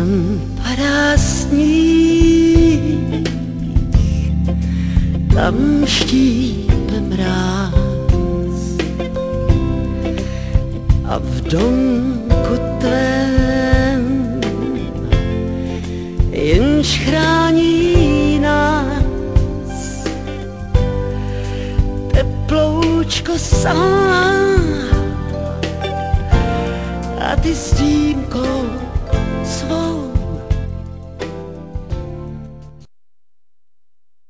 tam padá sníh, tam štípe mráz a v domku tvém jenž chrání nás teploučko sám a ty s dýmkou svou